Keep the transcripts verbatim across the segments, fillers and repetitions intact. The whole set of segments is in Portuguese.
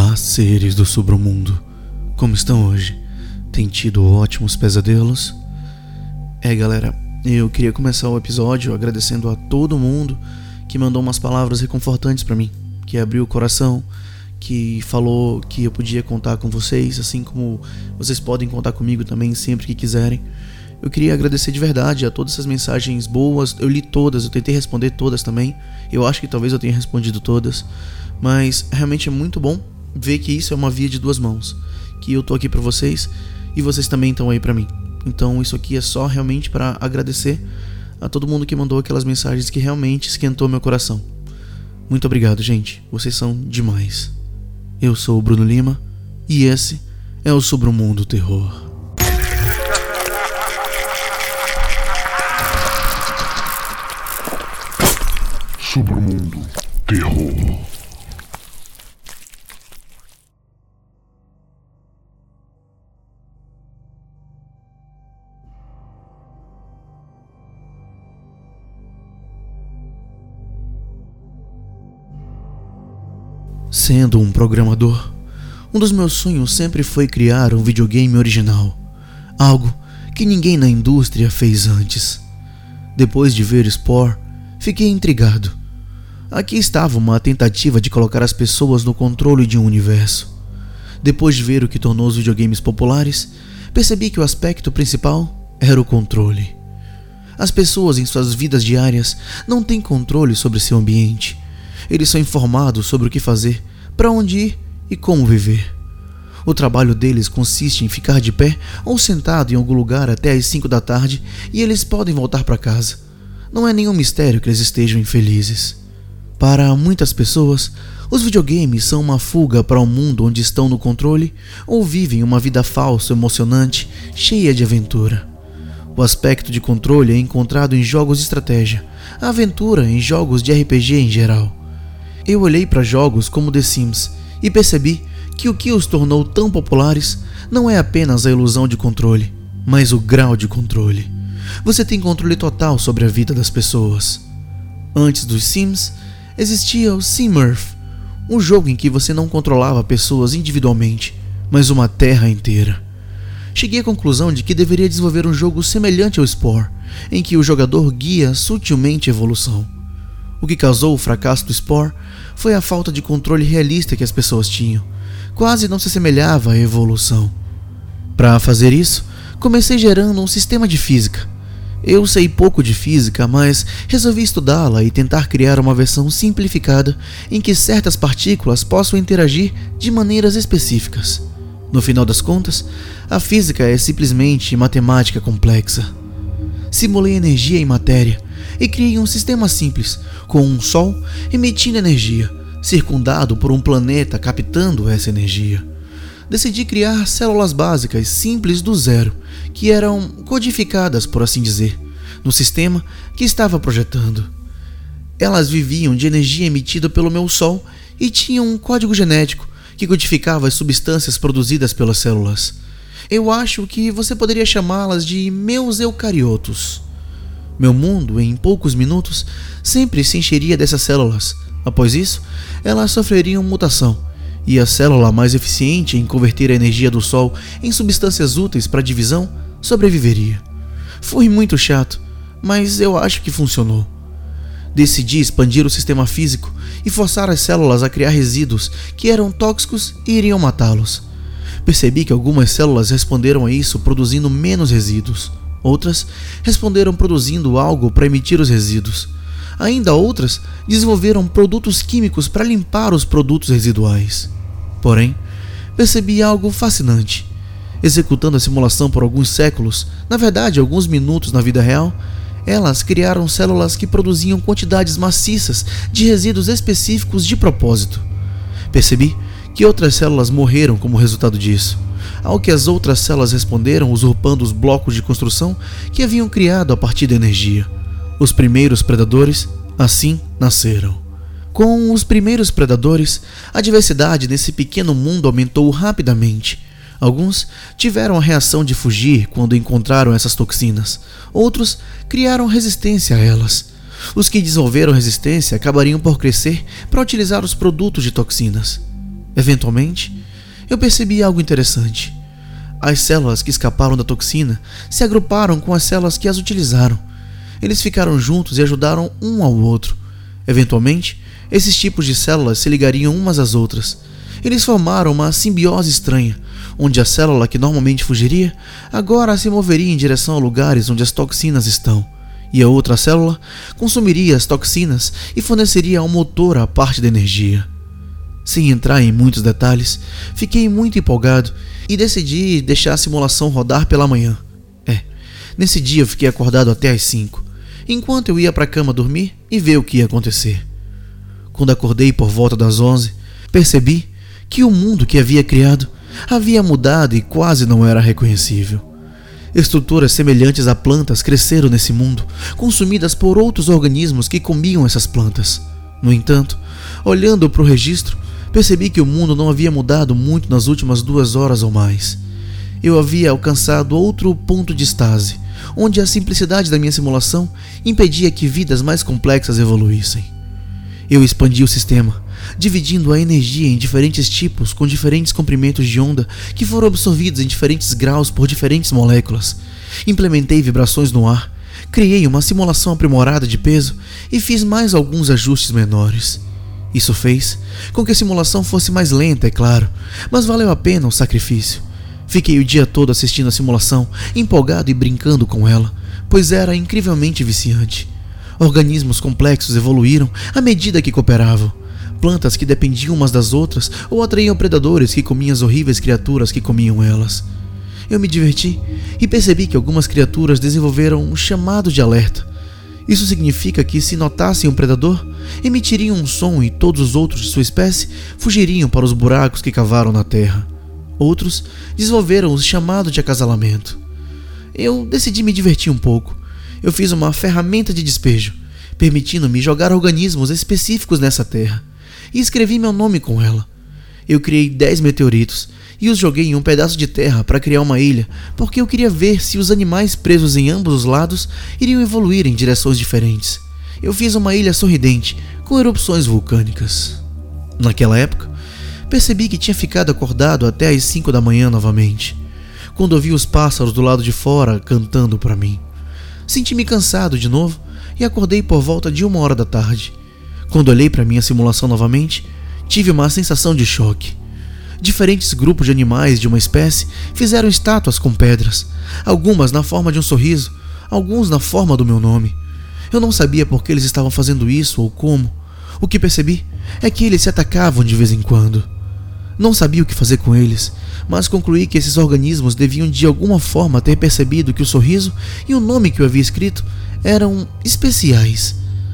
Olá, seres do submundo. Como estão hoje? Tem tido ótimos pesadelos? É, galera, eu queria começar o episódio agradecendo a todo mundo que mandou umas palavras reconfortantes pra mim, que abriu o coração, que falou que eu podia contar com vocês, assim como vocês podem contar comigo também sempre que quiserem. Eu queria agradecer de verdade a todas essas mensagens boas. Eu li todas, eu tentei responder todas também. Eu acho que talvez eu tenha respondido todas, mas realmente é muito bom ver que isso é uma via de duas mãos, que eu tô aqui pra vocês e vocês também estão aí pra mim. Então isso aqui é só realmente para agradecer a todo mundo que mandou aquelas mensagens que realmente esquentou meu coração. Muito obrigado, gente, vocês são demais. Eu sou o Bruno Lima e esse é o Submundo Terror. Submundo Terror. Sendo um programador, um dos meus sonhos sempre foi criar um videogame original, algo que ninguém na indústria fez antes. Depois de ver Spore, fiquei intrigado. Aqui estava uma tentativa de colocar as pessoas no controle de um universo. Depois de ver o que tornou os videogames populares, percebi que o aspecto principal era o controle. As pessoas em suas vidas diárias não têm controle sobre seu ambiente. Eles são informados sobre o que fazer, para onde ir e como viver. O trabalho deles consiste em ficar de pé ou sentado em algum lugar até as cinco da tarde e eles podem voltar para casa. Não é nenhum mistério que eles estejam infelizes. Para muitas pessoas, os videogames são uma fuga para um mundo onde estão no controle ou vivem uma vida falsa, emocionante, cheia de aventura. O aspecto de controle é encontrado em jogos de estratégia, a aventura em jogos de R P G em geral. Eu olhei para jogos como The Sims e percebi que o que os tornou tão populares não é apenas a ilusão de controle, mas o grau de controle. Você tem controle total sobre a vida das pessoas. Antes dos Sims, existia o SimEarth, um jogo em que você não controlava pessoas individualmente, mas uma terra inteira. Cheguei à conclusão de que deveria desenvolver um jogo semelhante ao Spore, em que o jogador guia sutilmente a evolução. O que causou o fracasso do Spore foi a falta de controle realista que as pessoas tinham. Quase não se assemelhava à evolução. Para fazer isso, comecei gerando um sistema de física. Eu sei pouco de física, mas resolvi estudá-la e tentar criar uma versão simplificada em que certas partículas possam interagir de maneiras específicas. No final das contas, a física é simplesmente matemática complexa. Simulei energia em matéria e criei um sistema simples, com um Sol emitindo energia, circundado por um planeta captando essa energia. Decidi criar células básicas simples do zero, que eram codificadas, por assim dizer, no sistema que estava projetando. Elas viviam de energia emitida pelo meu Sol e tinham um código genético que codificava as substâncias produzidas pelas células. Eu acho que você poderia chamá-las de meus eucariotos. Meu mundo, em poucos minutos, sempre se encheria dessas células. Após isso, elas sofreriam mutação, e a célula mais eficiente em converter a energia do Sol em substâncias úteis para a divisão sobreviveria. Foi muito chato, mas eu acho que funcionou. Decidi expandir o sistema físico e forçar as células a criar resíduos que eram tóxicos e iriam matá-los. Percebi que algumas células responderam a isso produzindo menos resíduos. Outras responderam produzindo algo para emitir os resíduos. Ainda outras desenvolveram produtos químicos para limpar os produtos residuais. Porém, percebi algo fascinante. Executando a simulação por alguns séculos, na verdade alguns minutos na vida real, elas criaram células que produziam quantidades maciças de resíduos específicos de propósito. Percebi que outras células morreram como resultado disso, ao que as outras células responderam usurpando os blocos de construção que haviam criado a partir da energia. Os primeiros predadores assim nasceram. Com os primeiros predadores, a diversidade nesse pequeno mundo aumentou rapidamente. Alguns tiveram a reação de fugir quando encontraram essas toxinas. Outros criaram resistência a elas. Os que desenvolveram resistência acabariam por crescer para utilizar os produtos de toxinas. Eventualmente, eu percebi algo interessante. As células que escaparam da toxina se agruparam com as células que as utilizaram. Eles ficaram juntos e ajudaram um ao outro. Eventualmente, esses tipos de células se ligariam umas às outras. Eles formaram uma simbiose estranha, onde a célula que normalmente fugiria, agora se moveria em direção a lugares onde as toxinas estão, e a outra célula consumiria as toxinas e forneceria ao motor a parte da energia. Sem entrar em muitos detalhes, fiquei muito empolgado e decidi deixar a simulação rodar pela manhã. É, nesse dia eu fiquei acordado até às cinco, enquanto eu ia para a cama dormir e ver o que ia acontecer. Quando acordei por volta das onze, percebi que o mundo que havia criado havia mudado e quase não era reconhecível. Estruturas semelhantes a plantas cresceram nesse mundo, consumidas por outros organismos que comiam essas plantas. No entanto, olhando para o registro, percebi que o mundo não havia mudado muito nas últimas duas horas ou mais. Eu havia alcançado outro ponto de estase, onde a simplicidade da minha simulação impedia que vidas mais complexas evoluíssem. Eu expandi o sistema, dividindo a energia em diferentes tipos com diferentes comprimentos de onda que foram absorvidos em diferentes graus por diferentes moléculas. Implementei vibrações no ar, criei uma simulação aprimorada de peso e fiz mais alguns ajustes menores. Isso fez com que a simulação fosse mais lenta, é claro, mas valeu a pena o sacrifício. Fiquei o dia todo assistindo a simulação, empolgado e brincando com ela, pois era incrivelmente viciante. Organismos complexos evoluíram à medida que cooperavam. Plantas que dependiam umas das outras ou atraíam predadores que comiam as horríveis criaturas que comiam elas. Eu me diverti e percebi que algumas criaturas desenvolveram um chamado de alerta. Isso significa que, se notassem um predador, emitiriam um som e todos os outros de sua espécie fugiriam para os buracos que cavaram na terra. Outros desenvolveram o chamado de acasalamento. Eu decidi me divertir um pouco. Eu fiz uma ferramenta de despejo, permitindo-me jogar organismos específicos nessa terra, e escrevi meu nome com ela. Eu criei dez meteoritos e os joguei em um pedaço de terra para criar uma ilha, porque eu queria ver se os animais presos em ambos os lados iriam evoluir em direções diferentes. Eu fiz uma ilha sorridente, com erupções vulcânicas. Naquela época, percebi que tinha ficado acordado até às cinco da manhã novamente, quando ouvi os pássaros do lado de fora cantando para mim. Senti-me cansado de novo e acordei por volta de uma hora da tarde. Quando olhei para minha simulação novamente, tive uma sensação de choque. Diferentes grupos de animais de uma espécie fizeram estátuas com pedras, algumas na forma de um sorriso, alguns na forma do meu nome. Eu não sabia por que eles estavam fazendo isso ou como. O que percebi é que eles se atacavam de vez em quando. Não sabia o que fazer com eles, mas concluí que esses organismos deviam de alguma forma ter percebido que o sorriso e o nome que eu havia escrito eram especiais.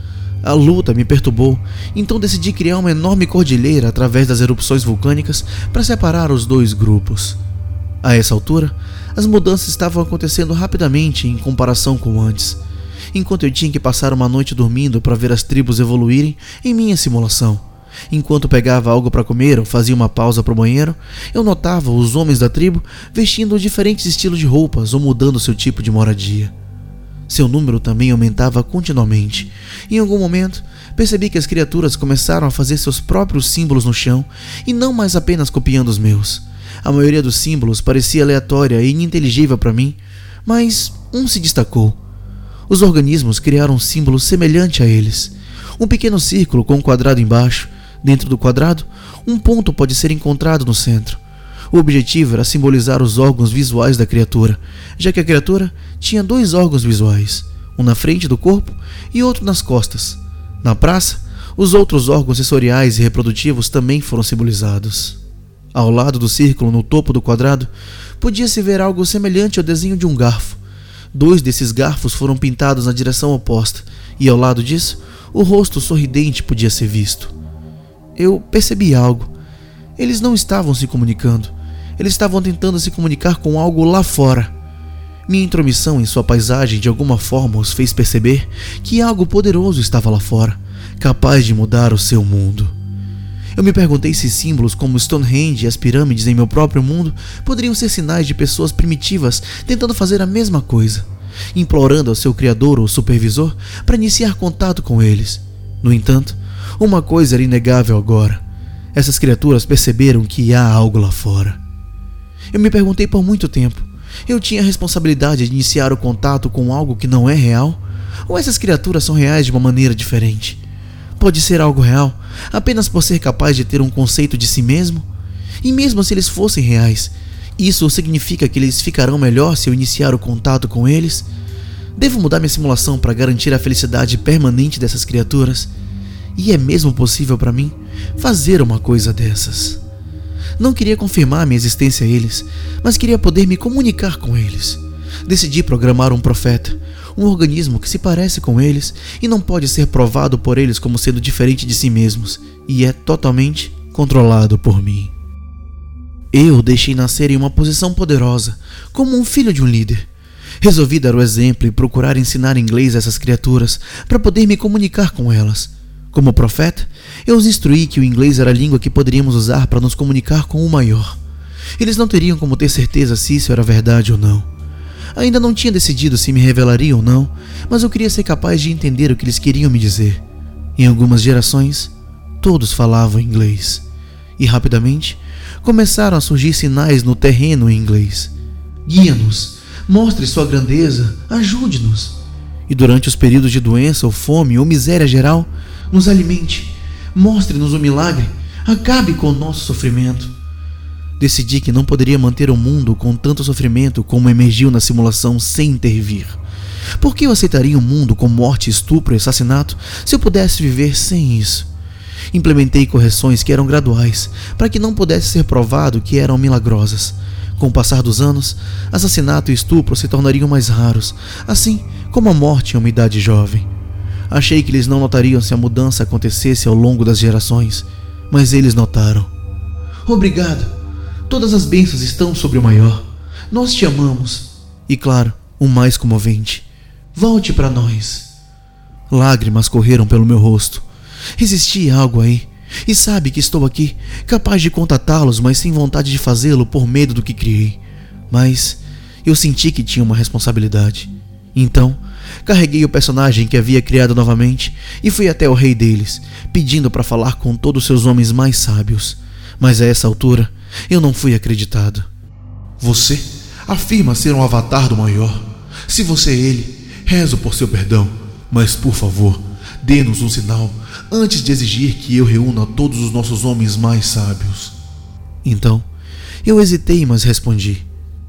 A luta me perturbou, então decidi criar uma enorme cordilheira através das erupções vulcânicas para separar os dois grupos. A essa altura, as mudanças estavam acontecendo rapidamente em comparação com antes. Enquanto eu tinha que passar uma noite dormindo para ver as tribos evoluírem em minha simulação, enquanto pegava algo para comer ou fazia uma pausa para o banheiro, eu notava os homens da tribo vestindo diferentes estilos de roupas ou mudando seu tipo de moradia. Seu número também aumentava continuamente. Em algum momento, percebi que as criaturas começaram a fazer seus próprios símbolos no chão e não mais apenas copiando os meus. A maioria dos símbolos parecia aleatória e ininteligível para mim, mas um se destacou. Os organismos criaram um símbolo semelhante a eles. Um pequeno círculo com um quadrado embaixo. Dentro do quadrado, um ponto pode ser encontrado no centro. O objetivo era simbolizar os órgãos visuais da criatura, já que a criatura tinha dois órgãos visuais, um na frente do corpo e outro nas costas. Na praça, os outros órgãos sensoriais e reprodutivos também foram simbolizados. Ao lado do círculo, no topo do quadrado, podia-se ver algo semelhante ao desenho de um garfo. Dois desses garfos foram pintados na direção oposta, e ao lado disso, o rosto sorridente podia ser visto. Eu percebi algo. Eles não estavam se comunicando. Eles estavam tentando se comunicar com algo lá fora. Minha intromissão em sua paisagem de alguma forma os fez perceber que algo poderoso estava lá fora, capaz de mudar o seu mundo. Eu me perguntei se símbolos como Stonehenge e as pirâmides em meu próprio mundo poderiam ser sinais de pessoas primitivas tentando fazer a mesma coisa, implorando ao seu criador ou supervisor para iniciar contato com eles. No entanto, uma coisa era inegável agora. Essas criaturas perceberam que há algo lá fora. Eu me perguntei por muito tempo: eu tinha a responsabilidade de iniciar o contato com algo que não é real? Ou essas criaturas são reais de uma maneira diferente? Pode ser algo real apenas por ser capaz de ter um conceito de si mesmo? E mesmo se eles fossem reais, isso significa que eles ficarão melhor se eu iniciar o contato com eles? Devo mudar minha simulação para garantir a felicidade permanente dessas criaturas? E é mesmo possível para mim fazer uma coisa dessas? Não queria confirmar minha existência a eles, mas queria poder me comunicar com eles. Decidi programar um profeta, um organismo que se parece com eles e não pode ser provado por eles como sendo diferente de si mesmos, e é totalmente controlado por mim. Eu o deixei nascer em uma posição poderosa, como um filho de um líder. Resolvi dar o exemplo e procurar ensinar inglês a essas criaturas para poder me comunicar com elas. Como profeta, eu os instruí que o inglês era a língua que poderíamos usar para nos comunicar com o maior. Eles não teriam como ter certeza se isso era verdade ou não. Ainda não tinha decidido se me revelariam ou não, mas eu queria ser capaz de entender o que eles queriam me dizer. Em algumas gerações, todos falavam inglês. E rapidamente, começaram a surgir sinais no terreno em inglês. Guia-nos, mostre sua grandeza, ajude-nos. E durante os períodos de doença ou fome ou miséria geral, nos alimente, mostre-nos o milagre, acabe com o nosso sofrimento. Decidi que não poderia manter o mundo com tanto sofrimento como emergiu na simulação sem intervir. Por que eu aceitaria um mundo com morte, estupro e assassinato se eu pudesse viver sem isso? Implementei correções que eram graduais, para que não pudesse ser provado que eram milagrosas. Com o passar dos anos, assassinato e estupro se tornariam mais raros, assim como a morte em uma idade jovem. Achei que eles não notariam se a mudança acontecesse ao longo das gerações, mas eles notaram. Obrigado. Todas as bênçãos estão sobre o maior. Nós te amamos. E claro, o mais comovente: volte para nós. Lágrimas correram pelo meu rosto. Existia algo aí. E sabe que estou aqui, capaz de contatá-los, mas sem vontade de fazê-lo por medo do que criei. Mas eu senti que tinha uma responsabilidade. Então, carreguei o personagem que havia criado novamente e fui até o rei deles, pedindo para falar com todos os seus homens mais sábios. Mas a essa altura, eu não fui acreditado. Você afirma ser um avatar do maior. Se você é ele, rezo por seu perdão. Mas, por favor, dê-nos um sinal antes de exigir que eu reúna todos os nossos homens mais sábios. Então, eu hesitei, mas respondi: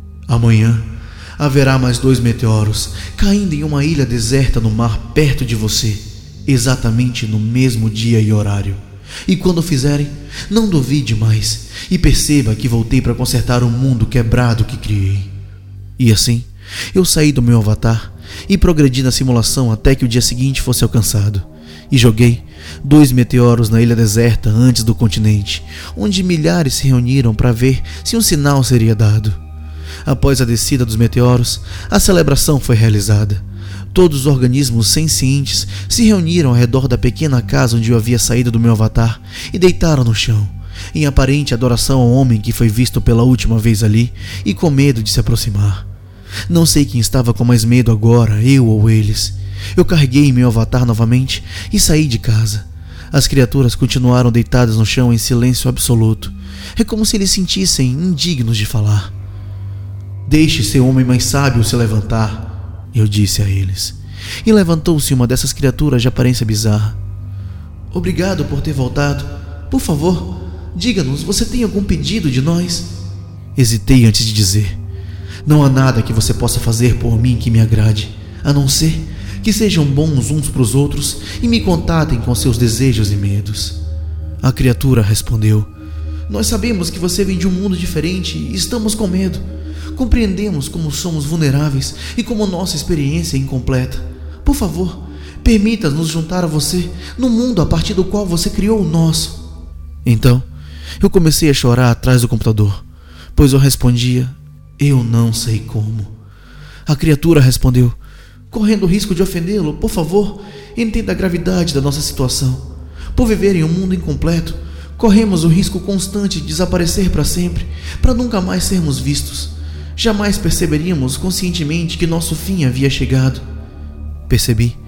amanhã haverá mais dois meteoros caindo em uma ilha deserta no mar perto de você, exatamente no mesmo dia e horário. E quando fizerem, não duvide mais e perceba que voltei para consertar o mundo quebrado que criei. E assim, eu saí do meu avatar e progredi na simulação até que o dia seguinte fosse alcançado. E joguei dois meteoros na ilha deserta antes do continente, onde milhares se reuniram para ver se um sinal seria dado. Após a descida dos meteoros, a celebração foi realizada. Todos os organismos sencientes se reuniram ao redor da pequena casa onde eu havia saído do meu avatar e deitaram no chão, em aparente adoração ao homem que foi visto pela última vez ali e com medo de se aproximar. Não sei quem estava com mais medo agora, eu ou eles. Eu carreguei meu avatar novamente e saí de casa. As criaturas continuaram deitadas no chão em silêncio absoluto. É como se eles sentissem indignos de falar. Deixe seu homem mais sábio se levantar, eu disse a eles. E levantou-se uma dessas criaturas de aparência bizarra. Obrigado por ter voltado. Por favor, diga-nos, você tem algum pedido de nós? Hesitei antes de dizer. Não há nada que você possa fazer por mim que me agrade, a não ser que sejam bons uns para os outros e me contatem com seus desejos e medos. A criatura respondeu: nós sabemos que você vem de um mundo diferente e estamos com medo. Compreendemos como somos vulneráveis e como nossa experiência é incompleta. Por favor, permita-nos juntar a você no mundo a partir do qual você criou o nosso. Então, eu comecei a chorar atrás do computador, pois eu respondia: eu não sei como. A criatura respondeu: correndo o risco de ofendê-lo, por favor, entenda a gravidade da nossa situação. Por viver em um mundo incompleto, corremos o risco constante de desaparecer para sempre, para nunca mais sermos vistos. Jamais perceberíamos conscientemente que nosso fim havia chegado. Percebi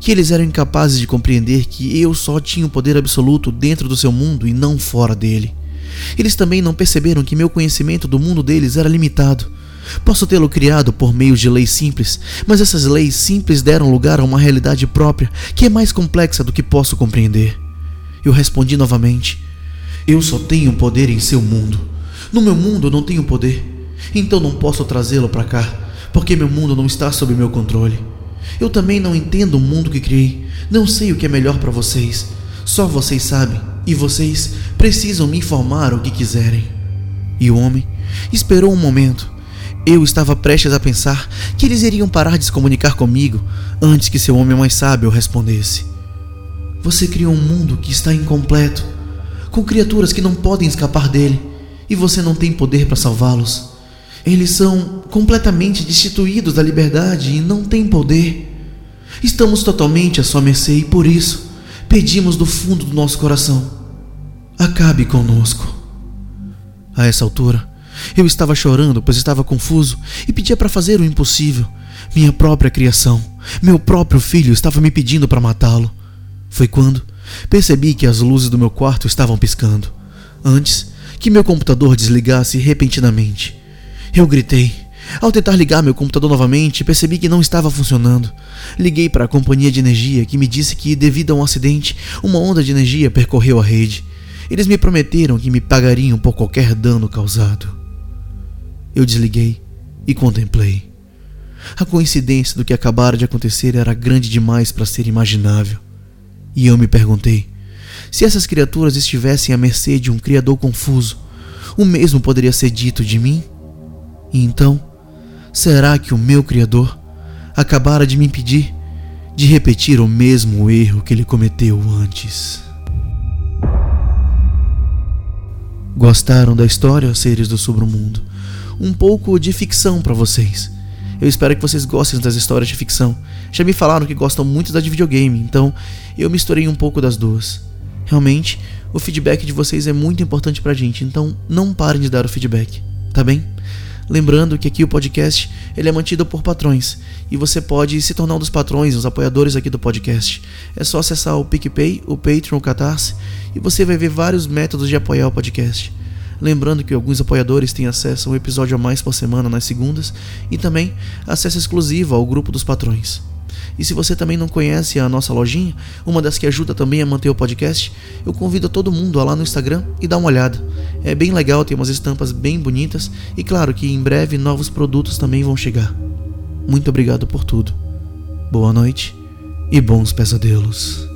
que eles eram incapazes de compreender que eu só tinha o poder absoluto dentro do seu mundo e não fora dele. Eles também não perceberam que meu conhecimento do mundo deles era limitado. Posso tê-lo criado por meio de leis simples, mas essas leis simples deram lugar a uma realidade própria que é mais complexa do que posso compreender. Eu respondi novamente: eu só tenho poder em seu mundo. No meu mundo eu não tenho poder, então não posso trazê-lo para cá, porque meu mundo não está sob meu controle. Eu também não entendo o mundo que criei, não sei o que é melhor para vocês. Só vocês sabem, e vocês precisam me informar o que quiserem. E o homem esperou um momento. Eu estava prestes a pensar que eles iriam parar de se comunicar comigo antes que seu homem mais sábio respondesse: você criou um mundo que está incompleto, com criaturas que não podem escapar dele, e você não tem poder para salvá-los. Eles são completamente destituídos da liberdade e não têm poder. Estamos totalmente à sua mercê e por isso pedimos do fundo do nosso coração: acabe conosco. A essa altura, eu estava chorando, pois estava confuso e pedia para fazer o impossível. Minha própria criação, meu próprio filho estava me pedindo para matá-lo. Foi quando percebi que as luzes do meu quarto estavam piscando, antes que meu computador desligasse repentinamente. Eu gritei. Ao tentar ligar meu computador novamente, percebi que não estava funcionando. Liguei para a companhia de energia, que me disse que, devido a um acidente, uma onda de energia percorreu a rede. Eles me prometeram que me pagariam por qualquer dano causado. Eu desliguei e contemplei. A coincidência do que acabara de acontecer era grande demais para ser imaginável. E eu me perguntei: se essas criaturas estivessem à mercê de um criador confuso, o mesmo poderia ser dito de mim? E então, será que o meu criador acabara de me impedir de repetir o mesmo erro que ele cometeu antes? Gostaram da história, seres do submundo? Um pouco de ficção para vocês. Eu espero que vocês gostem das histórias de ficção. Já me falaram que gostam muito da de videogame, então eu misturei um pouco das duas. Realmente, o feedback de vocês é muito importante pra gente, então não parem de dar o feedback, tá bem? Lembrando que aqui o podcast ele é mantido por patrões e você pode se tornar um dos patrões, os apoiadores aqui do podcast. É só acessar o PicPay, o Patreon, o Catarse e você vai ver vários métodos de apoiar o podcast. Lembrando que alguns apoiadores têm acesso a um episódio a mais por semana nas segundas e também acesso exclusivo ao grupo dos patrões. E se você também não conhece a nossa lojinha, uma das que ajuda também a manter o podcast, eu convido todo mundo a lá no Instagram e dar uma olhada. É bem legal, tem umas estampas bem bonitas e claro que em breve novos produtos também vão chegar. Muito obrigado por tudo. Boa noite e bons pesadelos.